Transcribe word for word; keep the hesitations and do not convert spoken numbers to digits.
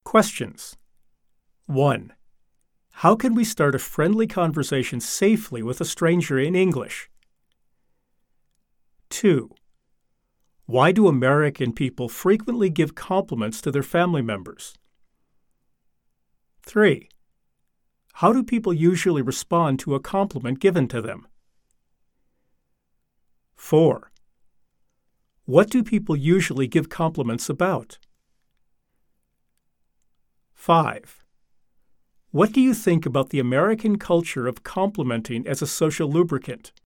Questions. one. How can we start a friendly conversation safely with a stranger in English? two. Why do American people frequently give compliments to their family members? three. How do people usually respond to a compliment given to them? four. What do people usually give compliments about? five. What do you think about the American culture of complimenting as a social lubricant?